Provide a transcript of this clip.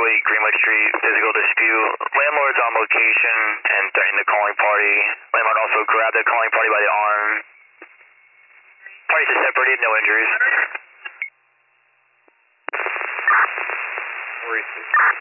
Greenwood Street, physical dispute. Landlord's on location and threatening the calling party. Landlord also grabbed the calling party by the arm. Parties are separated, no injuries. 46.